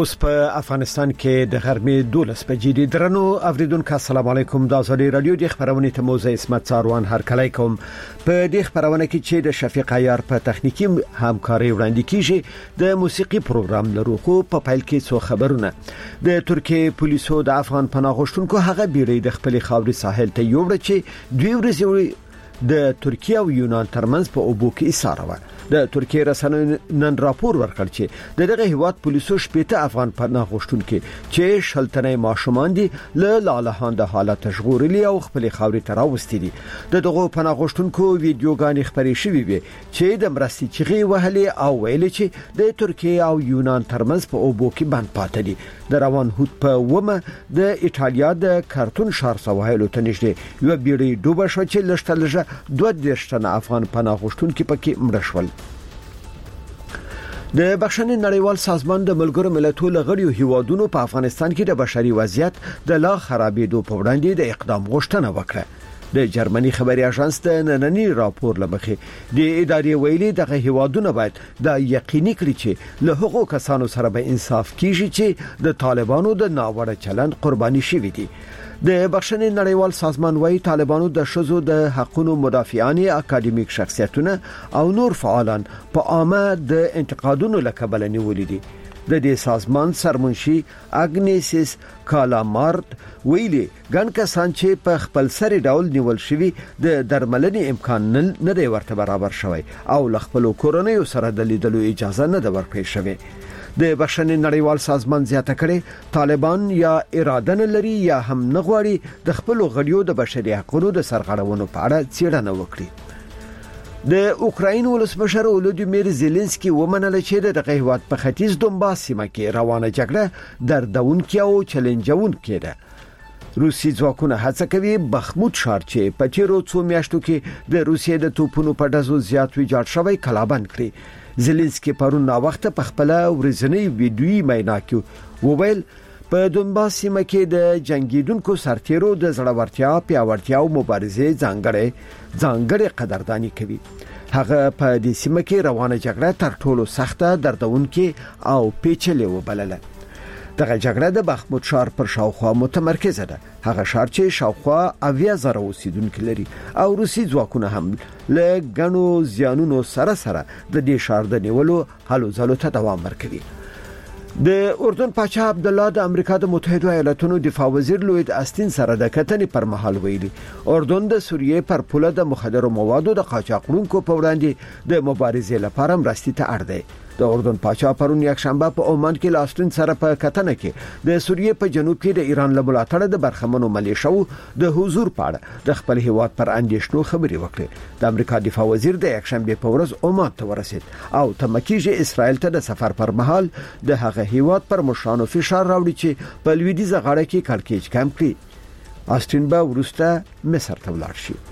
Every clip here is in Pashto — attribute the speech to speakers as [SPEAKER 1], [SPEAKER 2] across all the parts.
[SPEAKER 1] اوس په افغانستان کې د غرمې 12 بجې دي. درنو اوریدونکو السلام علیکم. د ازادي رادیو د خبرونې ته موزه اسمت څاروان هر کله کوم. په دې خبرونه کې چې د شفیق عیار په تخنیکی همکاري وړاندې کیږي د موسیقي پروګرام لرو. خو په پایل کې څو خبرونه. د ترکیه پولیسو د افغان پناه غوښتونکو هغه بیرې د خپل خاوري ساحل ته یوړه چې دوی ورځې د ترکیه او یونان ترمنځ په اوبو کې ایساره و. د ترکیه رسنیو نن راپور ورکړ چې دغه هیواد پولیسو شپېته افغان پناه غوښتونکو چې شلتنې ماشومان دي له لالهانده حالت ژغورلي او خپل خاوري ته راوستي دي. دغه پناه غوښتونکو ویډیوګانې خبرې شوې وي چې د مرستې چغې وهلې او ویل چې د ترکیه او یونان ترمنځ په اوبو کې بند پاتې دي. د روان هوت په ومه د ایټالیا د کارتون شهر سواحل ته نږدې یو بیړۍ ډوبه شو چې لشتلجه 22 تنه افغان پناه غوښتونکو پکې مړ شول. د بخښنې نړیوال سازمان د ملګرو ملتونو غړیو هیوادونو په افغانستان کې د بشري وضعیت د لا خرابېدو په وړاندې د اقدام غوښتنه وکړه. د جرمني خبري اژانس د نننی راپور لمخې د ادارې ویلي دغه هیوادونه باید د یقیني کړي چې له هغو کسانو سره به انصاف کیږي چې د طالبانو د ناوړه چلند قرباني شوي دي. د بخښنې نړیوال سازمان وايي طالبانو د شذو د حقوقو مدافعان اکاډمیک شخصیتونه او نور فعالان په عامه د انتقادونو لکبل نیولې دي. د دې سازمان سرمنشي اګنیسیس کالامارت ویلي ګڼ کسان چې په خپل سر ډول نیول شوی د درملنې امکان نه دی ورته برابر شوی او ل خپل کورنۍ سره د لیدلو اجازه نه ده ورکړې شوی. د بخښنې نړیوال سازمان زیاته کړي طالبان یا اراده نه لري یا هم نه غواړي د خپل غړیو د بشري حقوقو د سرغړونو په اړه څېړنه وکړي. د اوکراین ولسمشر ولودیمیر زيلنسکي ومنله چې د هیواد په ختیځ دونباس سیمه کې روانه جګړه دردونکې او چیلنجونکې ده. روسي ځواکونه هڅه کوي بخموت ښار چې په تیرو څو میاشتو کې د روسیې د توپونو په ډزو زیات ویجاړ شوی کلابند کړي. زيلنسکي پرون نا وخت په خپل ورځنی ویډیوي مینا کې وویل په دونباس سیمه کې د جنگیدونکو سرتیرو د زړورتیا پیاوړتیا او مبارزې ځانګړي قدردانی کوي. هغه په دې سیمه کې روانه جګړه تر ټولو سخته دردونکې او پیچلې وبلله. دغه جګړه د بخموت ښار پر شاوخوا متمرکزه ده. هغه ښار چې شاوخوا 80,000 اوسیدونکو لري او روسي ځواکونه هم له غنو زیانونو سره د دې ښار د نیولو هلو ځلو ته دوام ورکوي. د اردن پاچا عبد الله د امریکا د متحده ایالاتونو دفاع وزیر لوید استین سره د کتنې پر مهال ویلي اردن د سوریې پر پوله د مخدرو موادو د قاچاقونکو په وړاندې د مبارزې لپاره مرستې ته اړ دی. د اردن پاچا پرون یک شنبه په عمان کې لاستین سره په کتنه کې د سوریې په جنوب کې د ایران له ملاتړ د برخمنو ملیشو د حضور پاړه د خپل هیواد پر اندیشنو خبري وکړه. د امریکا دفاع وزیر د یک شنبه په ورځ عمان ته ورسید او تمکیږي اسرائیل ته د سفر پر مهال د هغه هیواد پر مشرانو فشار راوړي چې په لویدیځه غاړه کې کړکېچ کم کړي. استین به ورسته مصر ته ولاړ شي.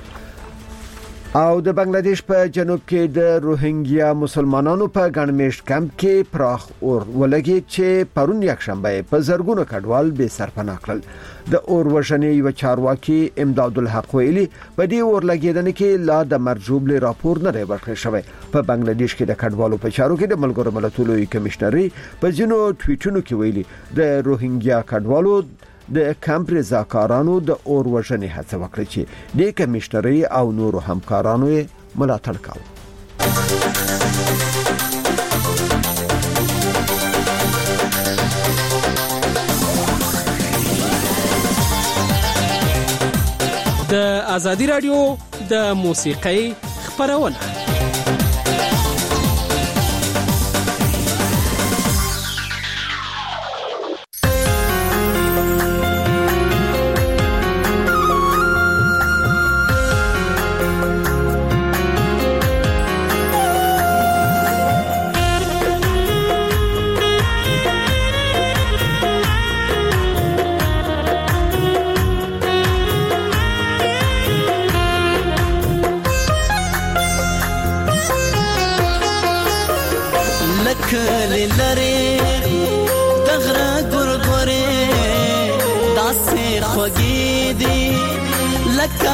[SPEAKER 1] او د بنگلاديش په جنوب کې د روهینګیا مسلمانانو په ګڼمېشت کمپ کې پراخ اور ولګي چې پرون یک شنبه په زرګونو کډوال به سرپناه کړل. د اور وژنې یو چارواکي امداد الحق ویلي په دې اور لګیدنې کې لا د مرجوب له راپور نه ورکړل شوی. په بنگلاديش کې د کډوالو په چارو کې د ملګرو ملتونو کمشنري په ځینو ټویټونو کې ویلي د روهینګیا کډوالو د کمپ رضاکارانو د اور وژنې هڅه وکړه چې د کمشنري او نورو همکارانو یې ملاتړ کاوه.
[SPEAKER 2] د ازادي رادیو د موسیقۍ خبرونه
[SPEAKER 3] کلی لري دغره ګورګورې داسې خوږې دي لکه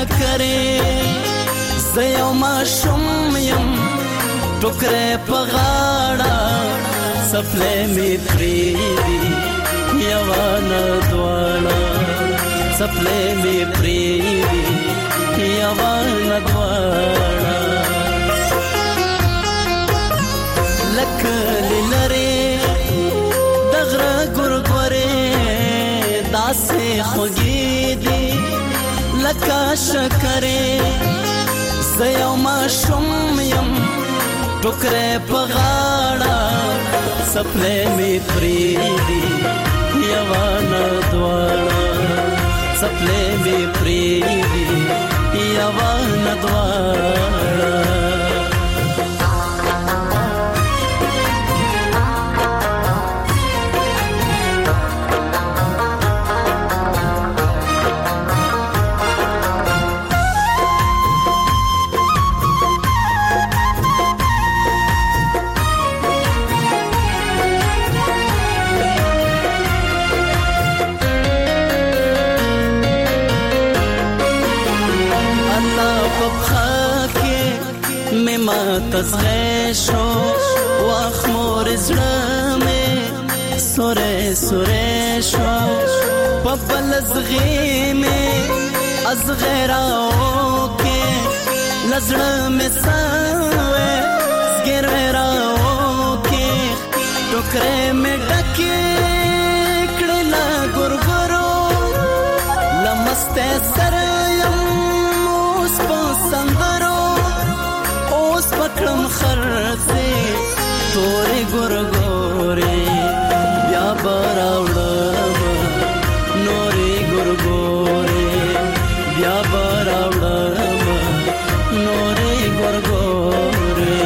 [SPEAKER 3] شکرې زه یو ماشوم یم ټوکرې په غاړه سپلې می پریدي یوانه دواړه سپلې می پریدي یوانه دواړه لکه لری دغره ګورګورې داسې خوږې دي لکه شکرې زه ماشوم یم ټوکرې په غاړه سپلې می پریدي یوانه دواړه سپلې می پریدي یوانه دواړه تزغه شو واخمور زړه مې سورې سورې شو په بل زغې مې ازغراو کې لزړه مې سوې زګراو کې ټوکرې مې ډکې کړل ګورګورو لمسته سره یم اوس په سندرو پکړم خرڅه تورې ګورګورې بیا براوړم نورې ګورګورې بیا براوړم نورې ګورګورې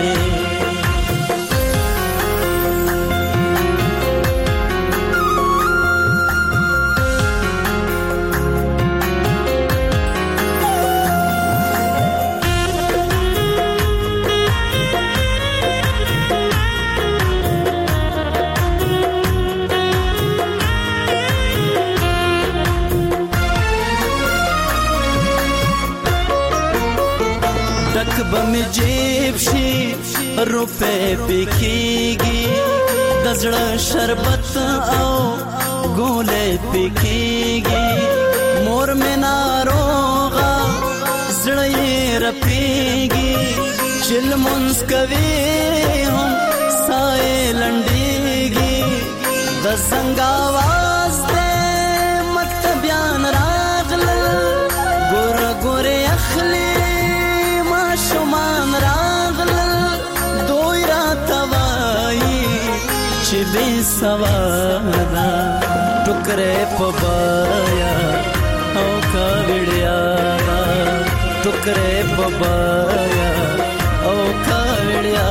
[SPEAKER 3] بم جیب شي روپے پکېږي د زړه شربت او ګولې پکېږي مور مې ناروغه زړه یې رپېږي چل مونږ کوي هم سایه لنډېږي د زنګ आवाज دې مت بیان راغله ګور ګور اخلي شمان راغلل دوی را توایی چې بے سوادا ټوکرې په بایا او کاوړیا ټوکرې په بایا او کاوړیا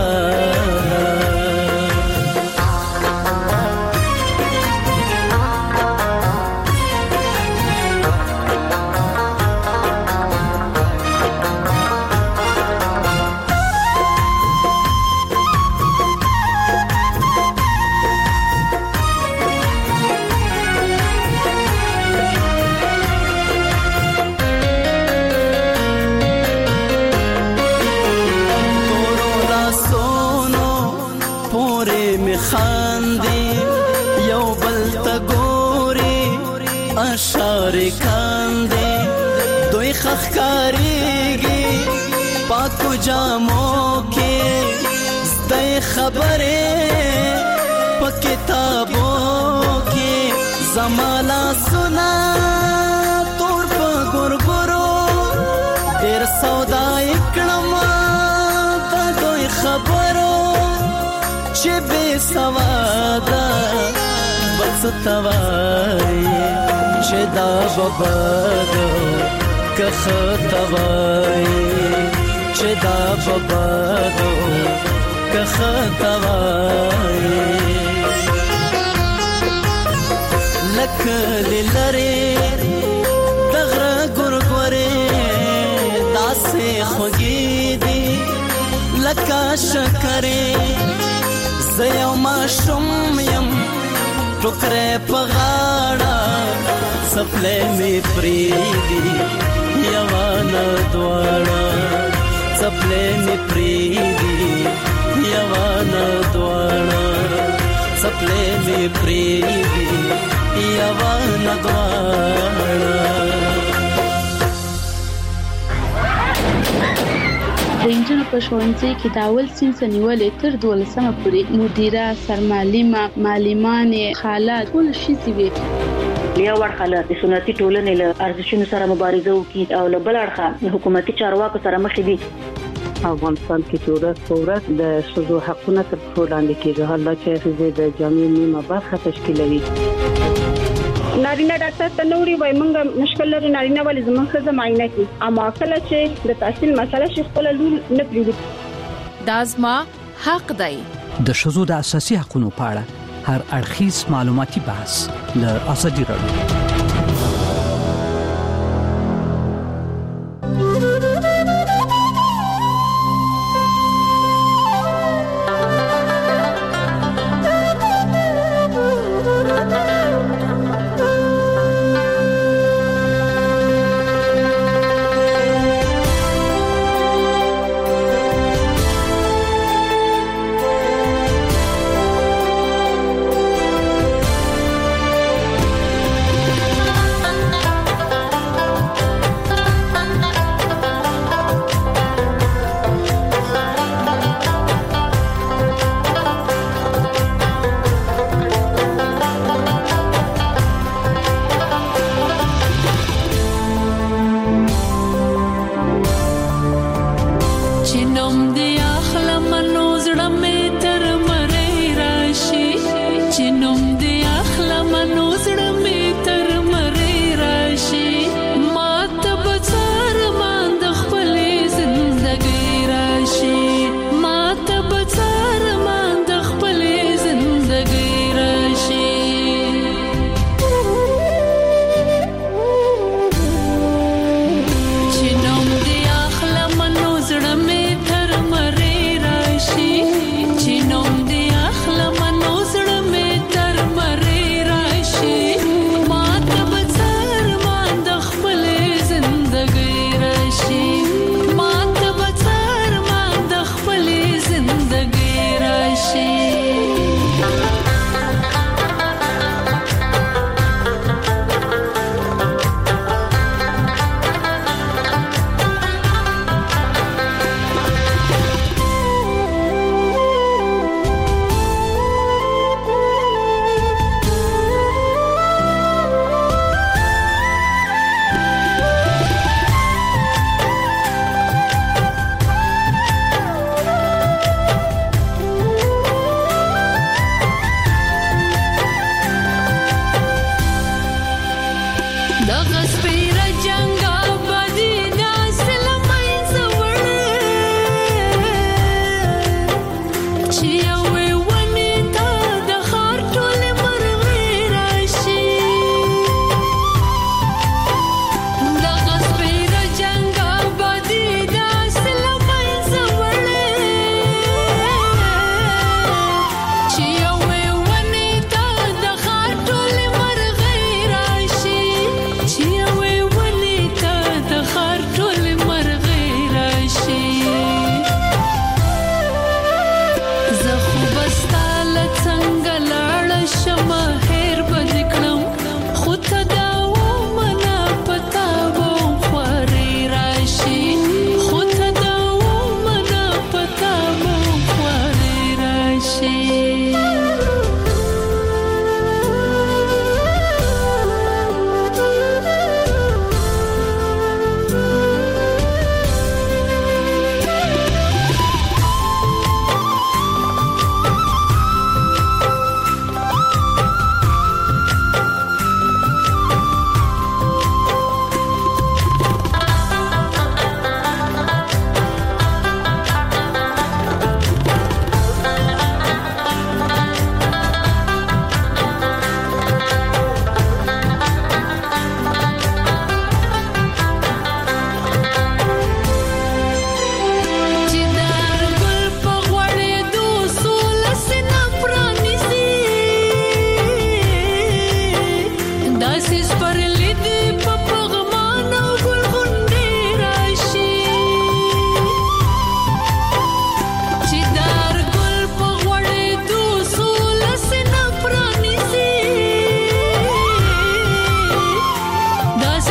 [SPEAKER 3] اشار کاندې دوی خخکاریږي پاکو جامو کې زده خبره په کتابو کې زمالا سنا تور په ګورګورو ډېر سودا کړم د دوی خبرو چې بے سوادا بس توای چې دا بابادو کخ توای چې دا بابادو کخ توای لکه لری دغره ګورګورې داسې خوږې دي لکه شکرې زه یو ماشوم یم ټوکرې په غاړه سپلې می پریدي یوانه دواړه سپلې می پریدي یوانه دواړه سپلې می پریوي یوا نغواړه
[SPEAKER 4] د انجنونو په ښوونځي کې د اول صنف نیولې تر 12مه پورې مدیره سرمعلمه معلمانې خالات ټول شي وي
[SPEAKER 5] یا ورخاله د سنتي ټولنې له ارزښتونو سره مبارزه وکړي او له بل اړخه حکومتي چارواکو سره مخ دي.
[SPEAKER 6] افغانستان کې ورځ په ورځ د ښځو حقونه تر پښو لاندې کېږي، حالات چې ښځې د جامعې نیمه برخه تشکیلوي.
[SPEAKER 7] نارینه ډاکټر ته نوري وای مونږ مشکل لري نارینه ولې زموږ ښځه معاینه کوي اما کله چې د تحصیل مسله شي خپل لور نه پریږدي.
[SPEAKER 8] دا زما حق دی.
[SPEAKER 9] د ښځو د اساسي حقوقو په اړه هر اړخیز معلوماتي بحث له ازادي راډیو.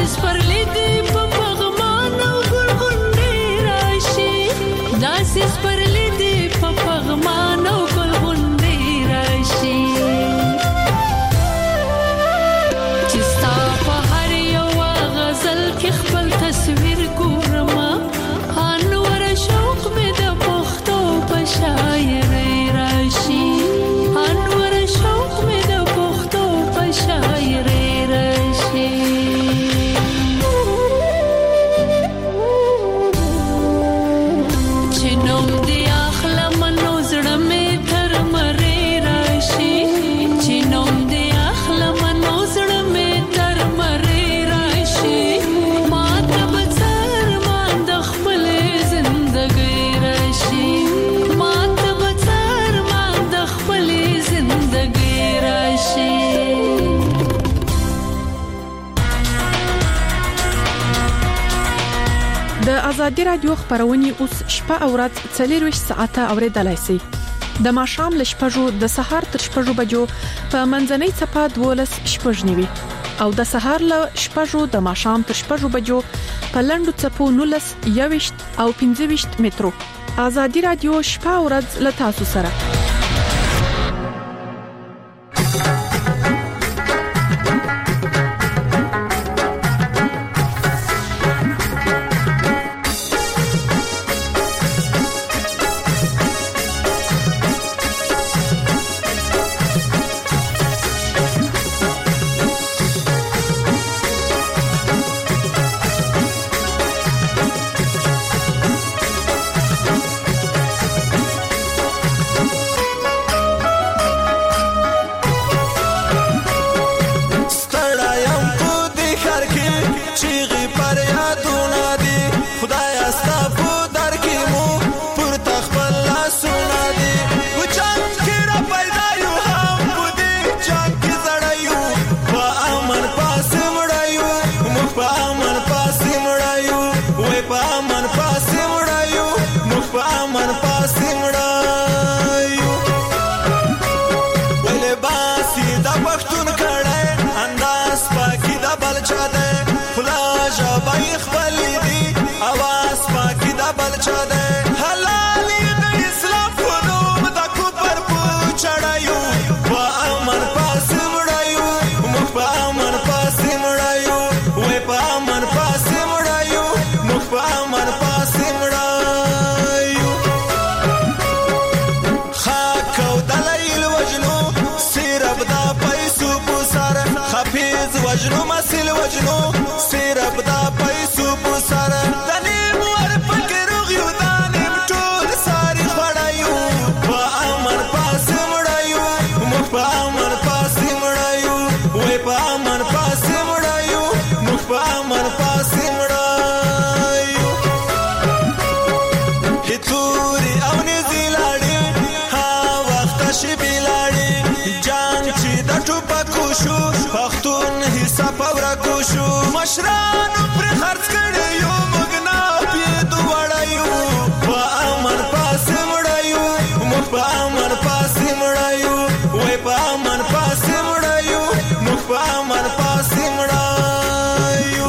[SPEAKER 8] ازادي رادیو خبرونه اوس شپه او ورځ 24 ساعته اوریدلای شئ د ماښام ل شپږو د سهار تر شپږو بجو په منځنۍ چپه 12 شپږنیوي او د سهار ل شپږو د ماښام تر شپږو بجو په لندو چپو 19 21 او 25 مترو ازادي رادیو شپه او ورځ ل تاسو سره
[SPEAKER 10] وجنو مسل وجنو سيرب دا پیسو پسر دنیم ور فکر غیو دانیم ټول ساری خړایو په امر پاس مړایو مخ په امر پاس مړایو وې په امر پاس مړایو مخ په امر پاس مړایو هتوري او نزیلاړي ها وخت شي بلاړي جان چې د ټوپکو شو پختون پورا کوشو مشرانو پر خرڅ کړیو مګنا پیدو وړایو په امر پاس مړایو مخ په امر پاس مړایو وې په امر پاس مړایو مخ په امر پاس مړایو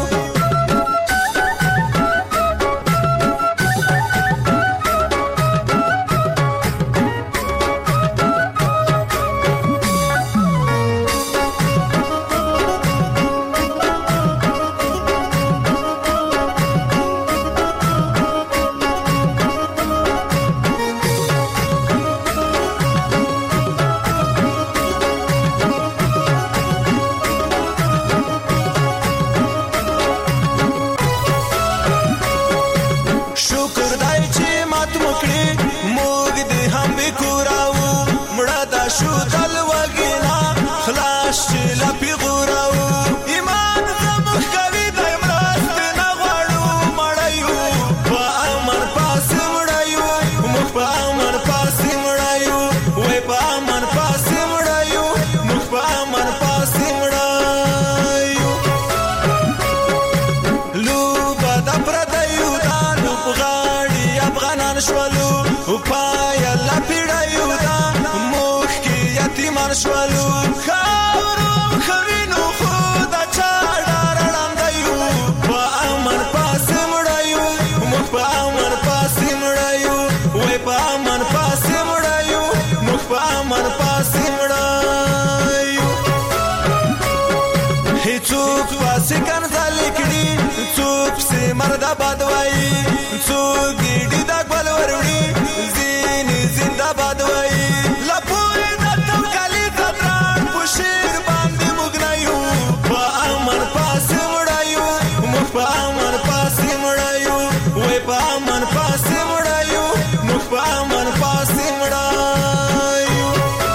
[SPEAKER 10] څوک سي مردا باد وای څوک ګډي دا ګل وروړي زین زنده باد وای لپوي د توکلی تدران پشیر باندې مګنایو په امن پاس وړایو مخ په امن پاس وړایو وای په امن پاس وړایو مخ په امن پاس وړایو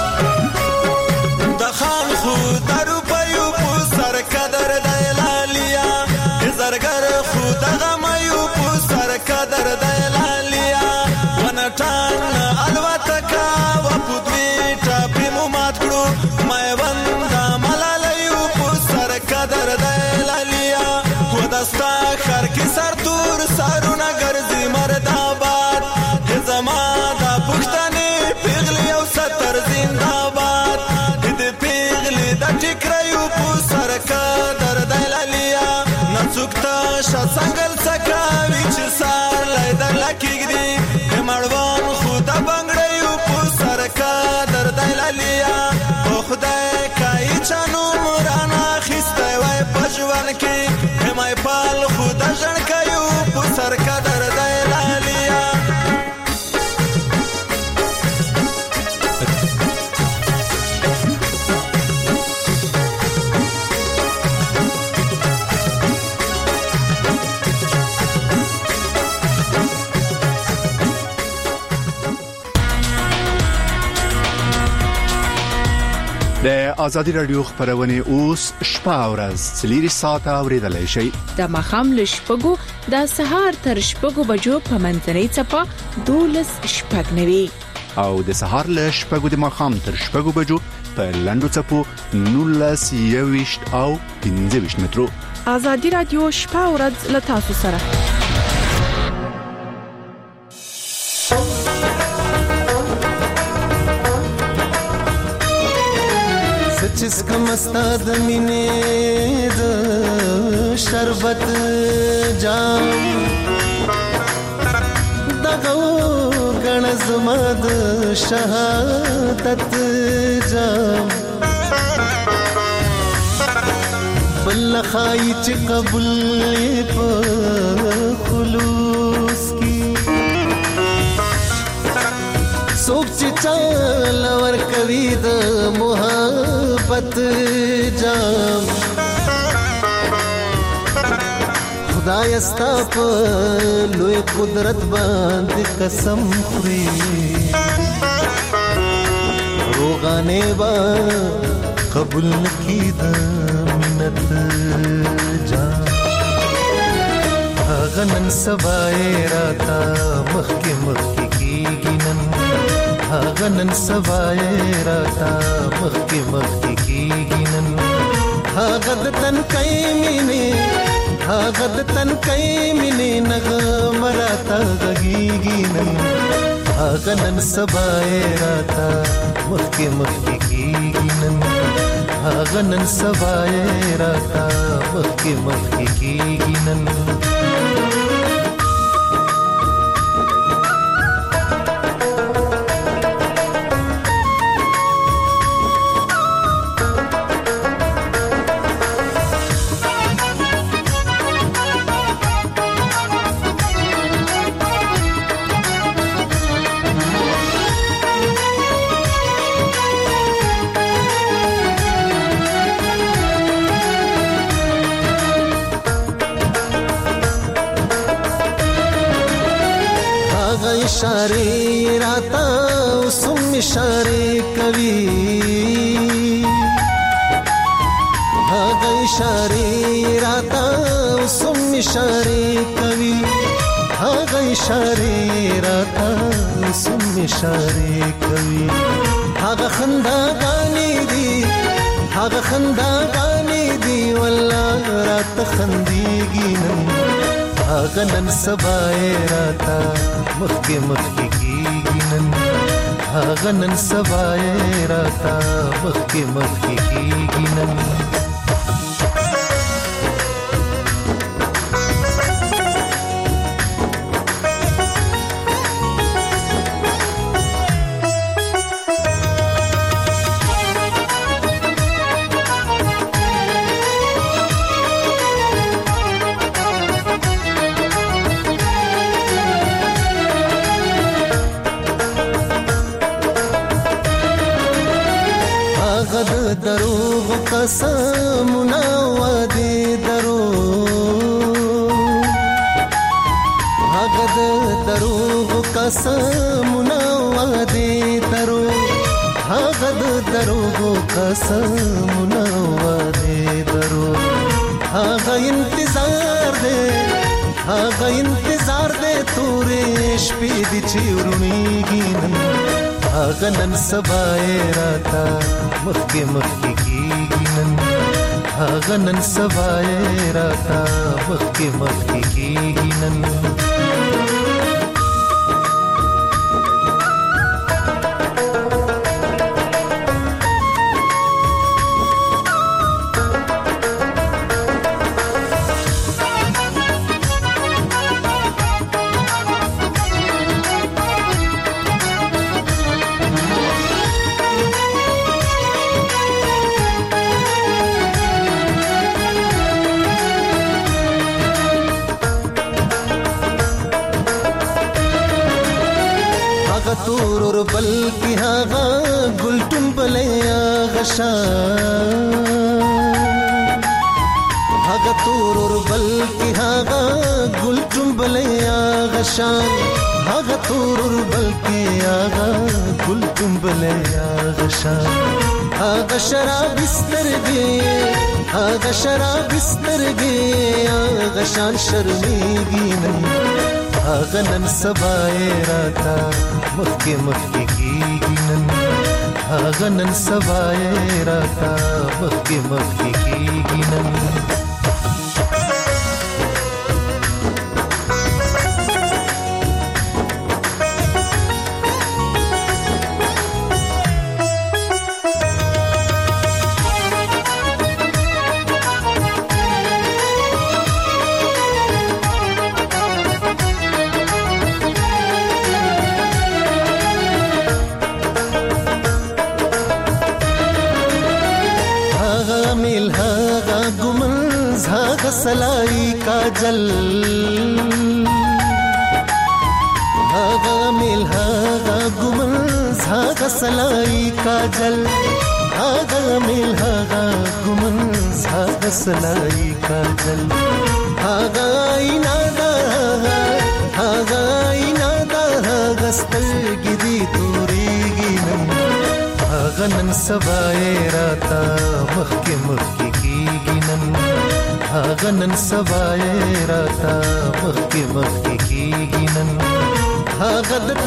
[SPEAKER 10] د خان خو درو پيو په سر قدر د لالیا زرګر خو دغه ميو په سر قدر د لالیا ونټان الوتکا و پدوي ټاپي مو مات کړو مې وندا ملاليو په سر قدر د لالیا و دستا خر کی سر تور سرونه ګرځي مرداباد زما دا پښتني پیغلي او ستر زنده‌باد دې پیغلي د ټکرایو په سر قدر د لالیا نڅوکتا شاسنګل سکاوي چې سار لای در لکېږي مړوان خدا بنگړیو په سر قدر د لالیا او خدای کای چانو مرانا خسته وای پښوان کې مې پال خدا ژړ کایو په سر قدر د لالیا
[SPEAKER 11] د ازادي رادیو خبرونه اوس شپه او ورځ 3 ساعته اوریدلای شئ
[SPEAKER 8] د مخام لشپګو د سهار تر شپګو بجو په منځنۍ چپا 12 شپګنوي
[SPEAKER 11] او د سهار له شپګو د مخام تر شپګو بجو په لندو چپو 19 او 15 مترو
[SPEAKER 8] ازادي رادیو شپه او ورځ له تاسو سره
[SPEAKER 3] چس کم استاد مینه د شربت جام دغه غن زما د شهادت جام بل خای چې قبول په خلوص کی سوچ چل ور کوي د محبت جام خدای استا په لوی قدرت باندې قسم خوري روغانه با قبول نکي د منت جام غنن سبای راتا مخکې مخکې کیږي نن غنن سبای راتا مخکې مخکې کیږي نن غد تن کای مینه غد تن کای مینه نغم راتا غږیږي نن غنن سبای راتا مخکې مخکې کیږي نن غنن سبای راتا مخکې مخکې کیږي نن इशारे राता सुम इशारे कवि भागा इशारे राता सुम इशारे कवि भागा इशारे राता सुम इशारे कवि भागा खंदा गाने दी भागा खंदा गाने दी वल्लाह रात खंदीगी नन सबाए राता मक्के मक्के की नन नन सबाए राता मक्के मक्के की नन قسمونه وعده درو هغه د دروغ قسمونه وعده درو هغه د دروغ قسمونه وعده درو هغه انتظار دې تورې شپې دي چې ورونیږي نن هغه نن سبا یې راته مخکې کېږي نن هغه نن سبا یې راته مخکې کېږي نن تورور بلکی هاغا گل ټومبلې غشان هاغا تورور بلکی هاغا گل ټومبلې غشان هاغا تورور بلکی هاغا گل ټومبلې غشان هاغا شراب سترګې هاغا شان شرمېږي نن هغه نن سبا یې راته مخکې کېږي نن هغه نن سبا یې راته مخکې کېږي نن सलाई काजल हागा मिल हागा गुमन हागा सलाई काजल हागा मिल हागा गुमन हागा सलाई काजल हागा इनादा हागा स्तरगिरी तोरेगी नन हागा नन सबाए राता मखके कीगी नन هغه نن سبا یې راته مخکې کېږي نن هغه د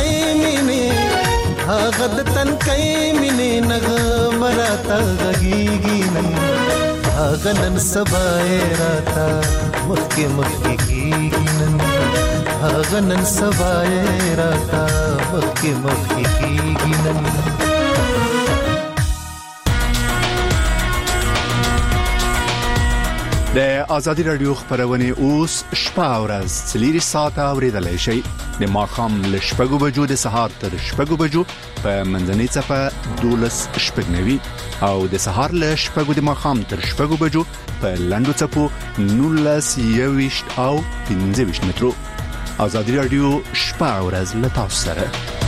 [SPEAKER 3] تنکۍ مینې نغمه راته غږېږي نن هغه نن سبا یې راته مخکې کېږي نن هغه نن سبا یې راته مخکې کېږي نن
[SPEAKER 11] د ازادي رادیو خبرونه اوس شپه او ورځ 4 ساعته اوریدلای شي د ماخام ل شپږو بجو د سهار تر شپږو بجو په منځنۍ صفه 12 شپږنوي او د سهار ل شپږو د ماخام تر شپږو بجو په لندو صفو 19 او 15 مترو ازادي رادیو شپه او ورځ ل تاسو سره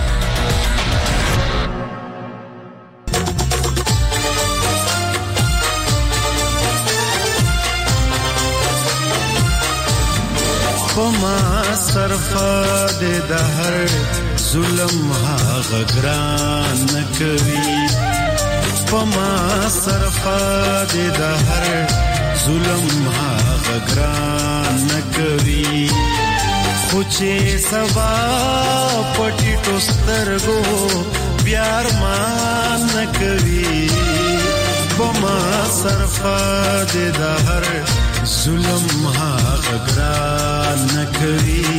[SPEAKER 12] پما صرفه د هر ظلم هغه ګران کوي پما صرفه د هر ظلم هغه ګران کوي خو چې سبا پټي ټوسترګو پیار مان کوي پما صرفه د هر ظلم هغه ګران کوي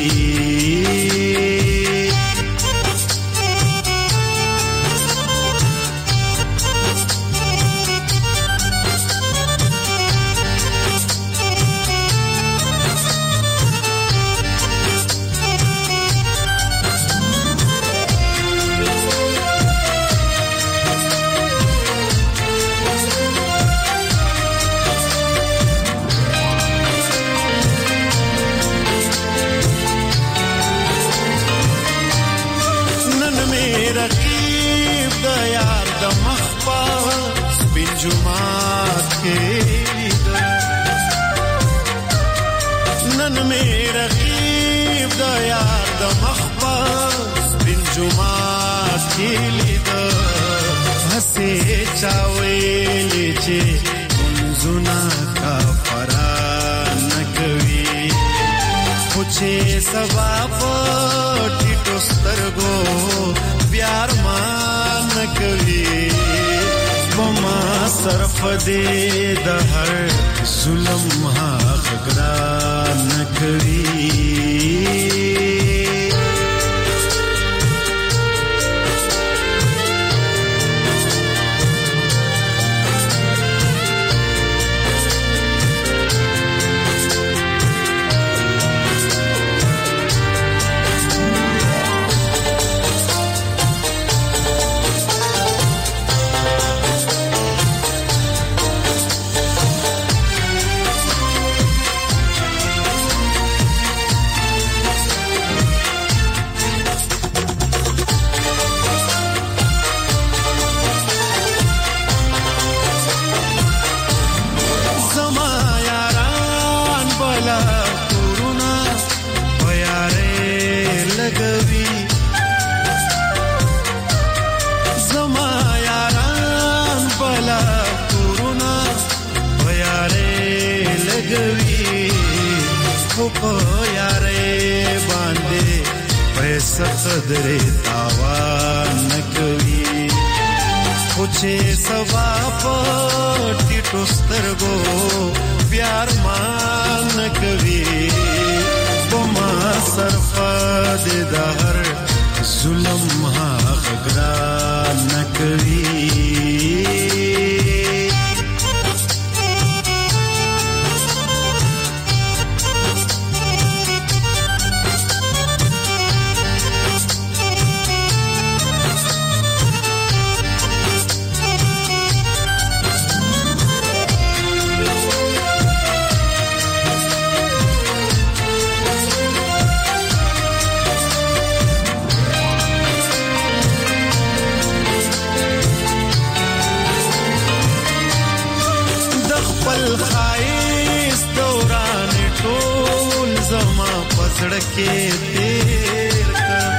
[SPEAKER 12] نن مې رقیب د یار د مخبز بن جمعات کې لید هسې چاویلې چې منځونه کافران کوي خو چې سبا پټي ټوسترګو بیار مان کوي وما صرف دې د هر ظلم حق ګران کوي صدرې تاوان نکوي خو چې سبا پټي ټوسترګو پیار مان نکوي وما صرف دې د هر ظلم حق ګران نکوي سړکې تیر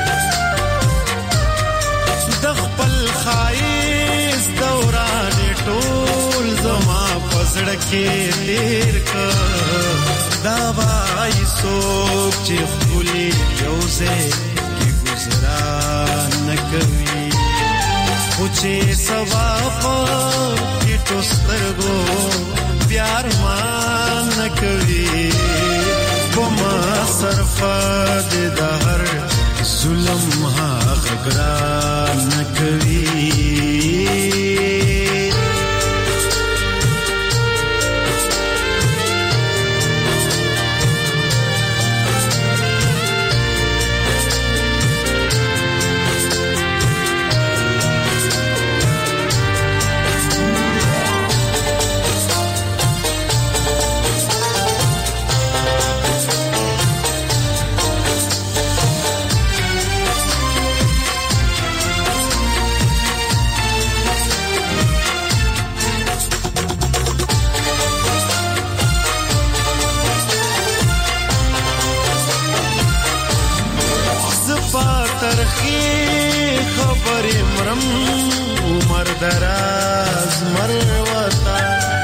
[SPEAKER 12] د خپل خایس دوران ټول زما پسړکې تیر دا وای سوچ چې خولي یوځه کی گزاران نکوي خو چې سوا په ټوسترګو پیار مان نکوي وما صرف دې د هر ظلم حق ګران نکوي دراز مروتا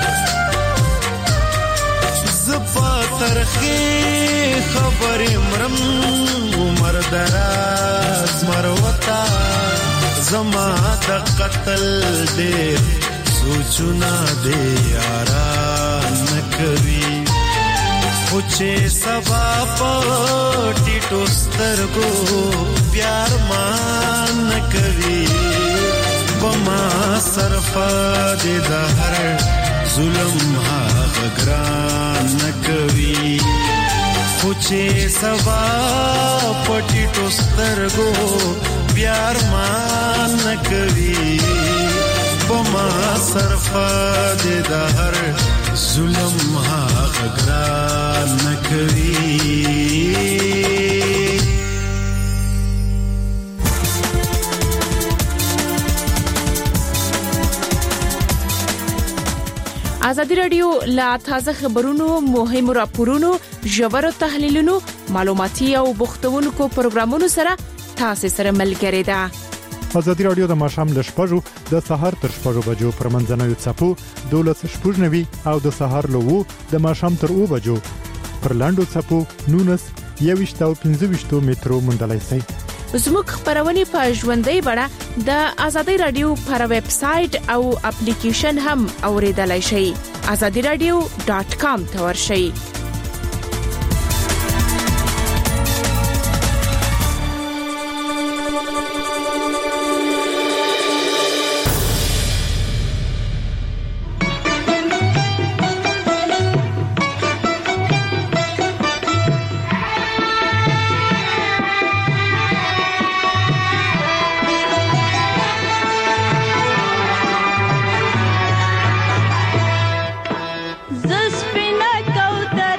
[SPEAKER 12] زفا ترخی خبر مرم عمر دراز مروتا زما د قتل دې سوچنا دې یاران نکوي خو چې سبا پټي ټوسترګو پیار مان نکوي وما صرف دې د هر ظلم حق ګران نکوي خو چې سبا پټي ټوسترګو پیار مان نکوي وما صرف دې د هر ظلم حق ګران نکوي
[SPEAKER 13] آزاد
[SPEAKER 8] ازادي رادیو لا تازه خبرونو مهم راپورونو ژور تحلیلونو معلوماتي او بوختونکو پروګرامونو سره تاسو سره ملګری ده.
[SPEAKER 13] ازادي رادیو د ماښام ل 6:00 د سحر تر 6:00 بجو پر منځنوي چپو 12:90 او د سحر له 2 د ماښام تر 2 بجو پر لاندو چپو 19:25 مترو مندلای سي.
[SPEAKER 8] زموږ خبرونه په ژوندۍ بڼه د ازادي رادیو پر ویب سټ او اپلیکیشن هم اوریدلای شئ. azadiradio.com ته ورشئ.
[SPEAKER 14] Spina cauta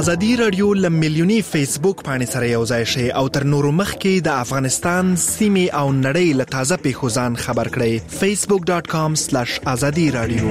[SPEAKER 14] ازادي رادیو لملیونی فیسبوک باندې سره یو ځای شي او تر نورو مخکې د افغانستان سیمه او نړۍ له تازه پیښو ځان خبر کړئ facebook.com/azadi radio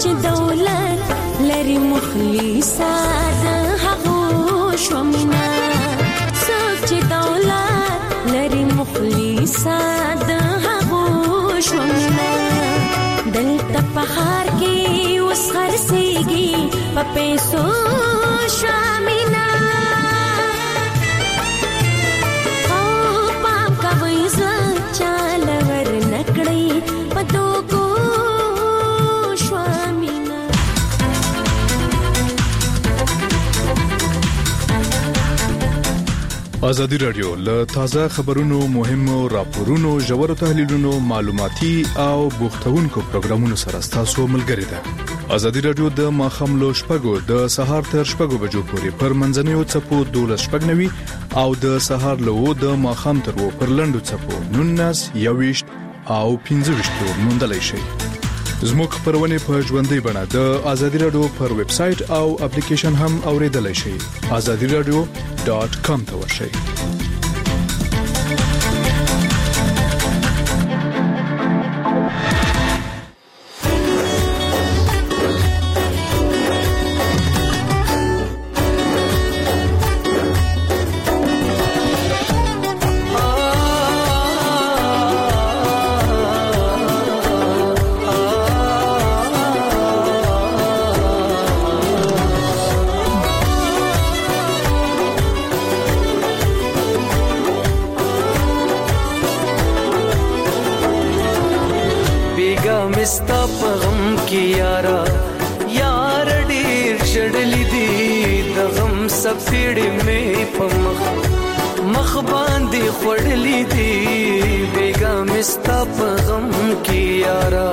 [SPEAKER 15] چې دولت لري مخلصا د هغو شومینا څوک چې دولت لري مخلصا د هغو شومینا دلته په خار کې اوس خرڅيږي په پیسو شومینا او پاک کوي ځل چال ور نکړي په دوکو
[SPEAKER 11] ازادي رادیو له تازه خبرونو مهمو راپورونو ژورو تحلیلونو معلوماتي او بوختونکو پروګرامونو سره تاسو ملګری ده ازادي رادیو د ماخاملو شپږو د سهار تر شپږو بجو پورې پر منځنیو چپو 12:09 او د سهار له 2 د ماخام تر 2 پر لندو چپو 19 21 او 15 موندلای شي زموږ خبرونه په ژوندۍ بڼه د ازادي رادیو پر ویب سټ او اپلیکیشن هم اوریدلای شئ azadiradio.com ته ورشئ
[SPEAKER 16] مستا پغم کی یارا یار ډیر شړلې دي د غم سفیړې مې پمخ مخ باندې خړلې دي بیګا مستا پغم کی یارا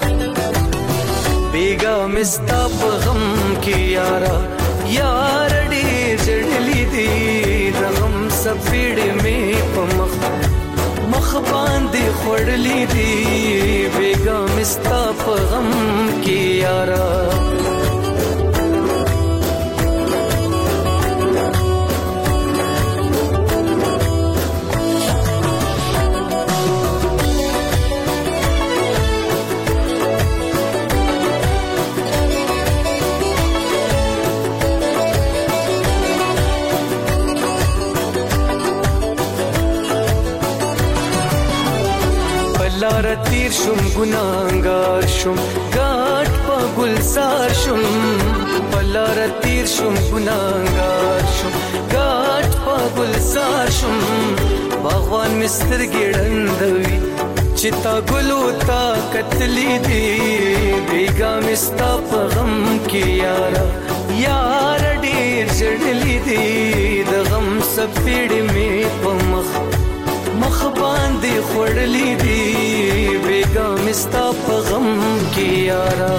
[SPEAKER 16] بیګا مستا پغم کی یارا یار ډیر شړلې دي د غم سفیړې مې پمخ مخ باندې خړلې دي بیګا مستا په غم کې یارا لار تیر شم ګناګار شم ګاټ په ګلزار شم بلار تیر شم ګناګار شم ګاټ په ګلزار شم باغوان مستر ګړندوي چتا ګلو تا کتلی دی بیګا مستا په غم کې یارا یار ډیر جړلی دی د غم سپېړې مې په مخ باندې خړلې دي بیګا مستا په غم کې یارا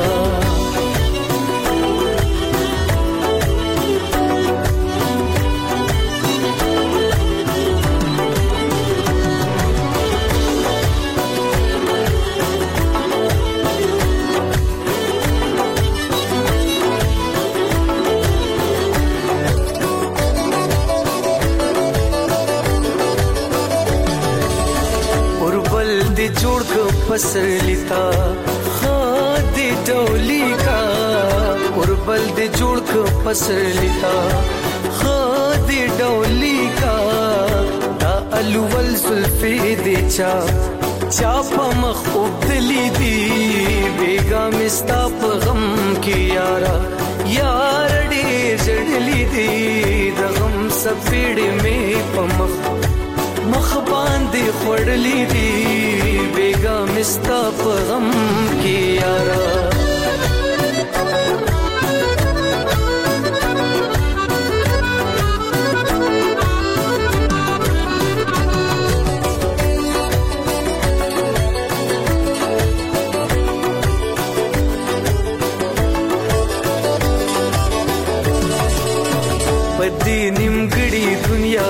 [SPEAKER 16] جوړ کو پسر لیتا خادي ډولي کا اوربل دې جوړ کو پسر لیتا خادي ډولي کا دا الول زلفي دې چا په مخ وبدلي دي بیګا مستا په غم کې یارا یار ډېر جړلي دي د غم سپېړې مې په مخ باندې خړلې دي بیګا مستا په غم کې یارا پدې نیمګړې دنیا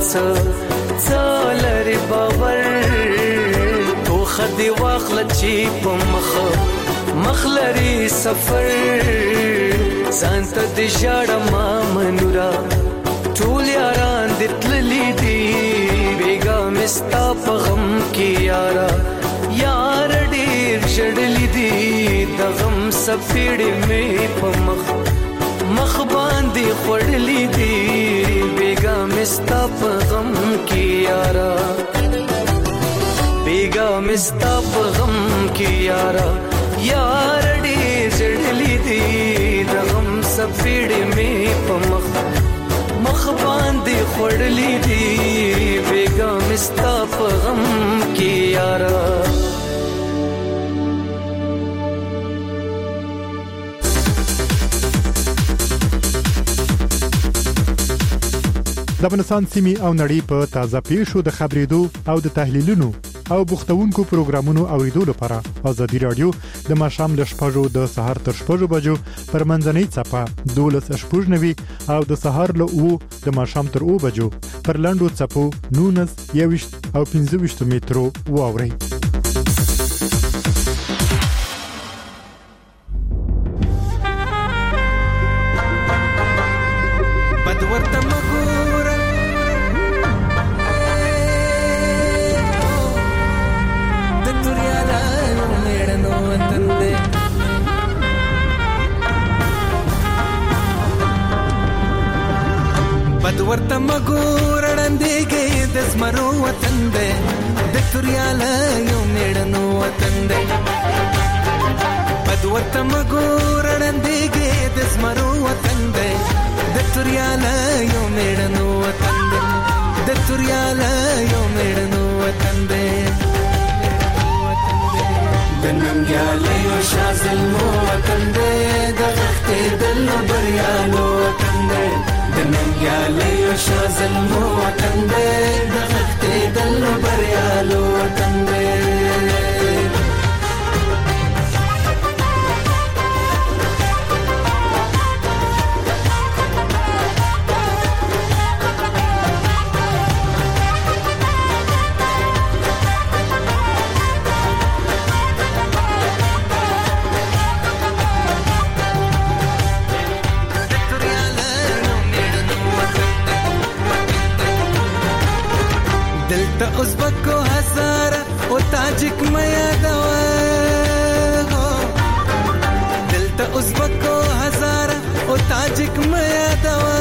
[SPEAKER 16] څالره باور خدي واخل چی په مخ لري سفر سانت د شاړه ما منورا ټول یاران د تللی دي بیګا مستا په غم کې یارا یار ډېر شړلې دي د د غم سپېړې مې په مخ باندې خړلې دي بیګا مستا په غم کې یارا بیګا مستا په غم کې یارا یار ډېر جړلې دي د غم سپېړې مې په مخ باندې خړلې دي بیګا مستا په غم کې یارا
[SPEAKER 13] د افغانستان سیمې او نړۍ په تازه پیښو د خبرېدو او د تحلیلونو او بوختونکو پروګرامونو اوریدو لپاره ازادي رادیو د ماښام ل 6:00 د سهار تر 6:00 بجو پر منځنۍ چپه 12:90 او د سهار ل 9:00 د ماښام تر 9:00 بجو پر لاندو چپو 19 21 او 25 مترو واوري.
[SPEAKER 10] ورته مګور وړاندېږي د زمرو وطن دی د توریاله یو میړنو وطن دی بد ورته مګور وړاندېږي د زمرو وطن دی د توریاله یو میړنو وطن دی د توریاله یو میړنو وطن دی د ننګیاله یو شازلمو وطن دی د غښتې دلو بریالو وطن دی د ننګیاله یو شازلمو وطن دی د غښتې دلو بریالو وطن دی ازبکو هزاره او تاجک میا دوا دلته ازبکو هزاره او تاجک میا دوا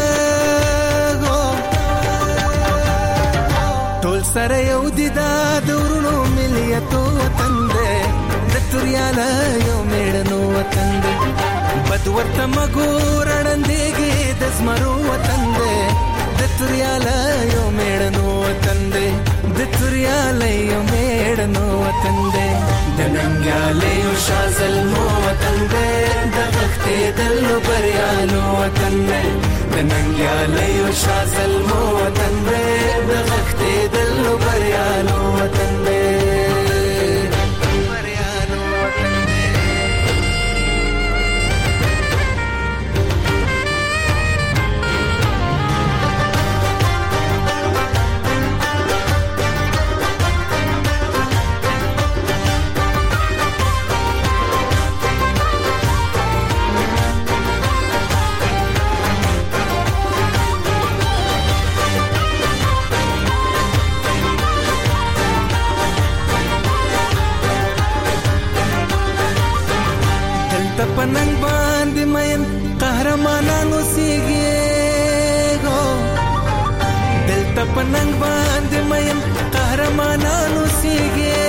[SPEAKER 10] ټول سره یو دي دا دورونو ملیتو وطن دی د توریاله یو میړنو وطن دی بد ورته مګور وړاندېږي د زمرو وطن دی د توریاله یو میړنو وطن دی د توریاله یو میړنو وطن دی د ننګیاله یو شازلمو وطن دی د غښتې دلو بریالو وطن دی د ننګیاله یو شازلمو وطن دی د غښتې دلو بریالو وطن دی پننګ باندې مېن قهرمانانو سیږي دلته پننګ باندې مېن قهرمانانو سیږي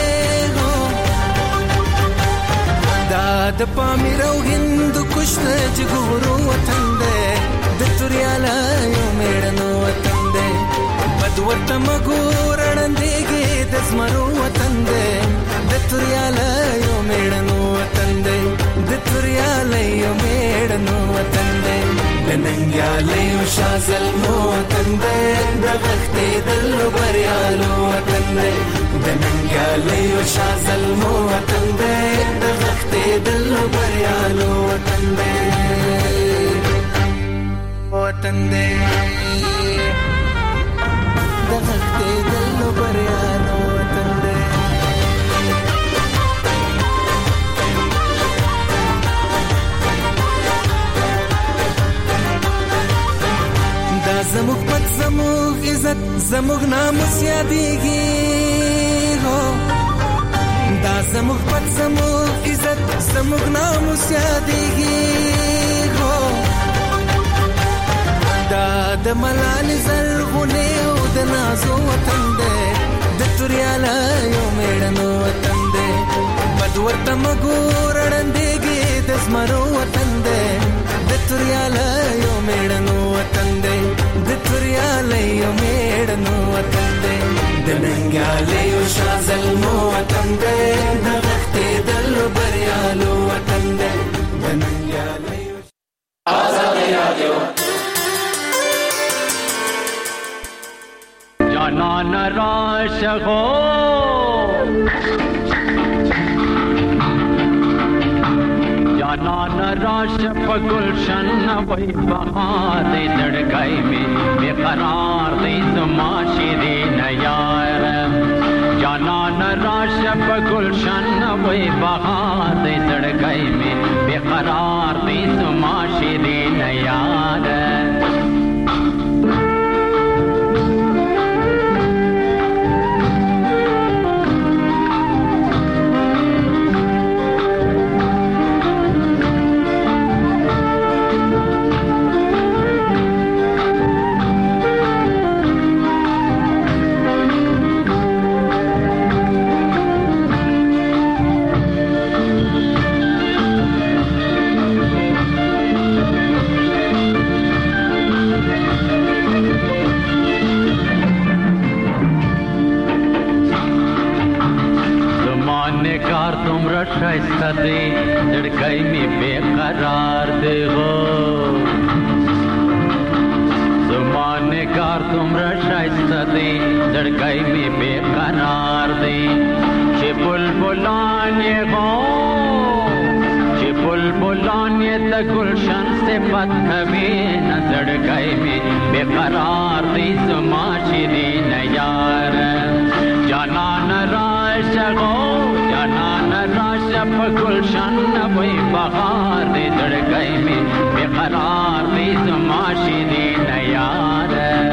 [SPEAKER 10] دا د پامیر او هند کوشت جګورو وطن دی د توریاله یو میړنو وطن دی بد ورته مګور وړاندېږي د زمرو وطن دی د توریاله یو میړنو وطن دی د توریاله یو میړنو وطن دی د ننګیاله یو شازلمو وطن دی د غښتې دلو بریالو وطن دی د ننګیاله یو شازلمو وطن دی د غښتې دلو بریالو وطن دی وطن دی د غښتې دلو بریالو وطن دی زموږ پت زموږ عزت زموږ ناموس یادېږي دا زموږ پت زموږ عزت زموږ
[SPEAKER 16] زموږ ناموس یادېږي دا د ملالې زرغونې او د نازو وطن دی د توریالیو مېړنو وطن دی بد ورته مګور ړندېږي د زمرو وطن دی د توریالیو مېړنو وطن دی د توریالیو مېړنو وطن دی د ننګیالیو شاه زلمو وطن دی د غښتېدلو بریالو وطن دی د ننګیالیو آزادي رادیو
[SPEAKER 17] جانان راشغو جانان راش په گلشن وای بهار دې دړګای می بیقرار دې زما شیرین یار جانان راش په گلشن وای بهار دې دړګای می بیقرار دې زما شیرین یار شایسته دی دړګی می بیقرار دی غو زمانه کار تمرا شایسته دی دړګی می بیقرار دی چې بلبلان یې غو چې بلبلان یې د گلشن صفت کوي نه دړګی می بیقرار دی زما شیرین یار جانان راشغو جانان په گلشن وای بهار دې دړګی می بیقرار دې زما شیرین یار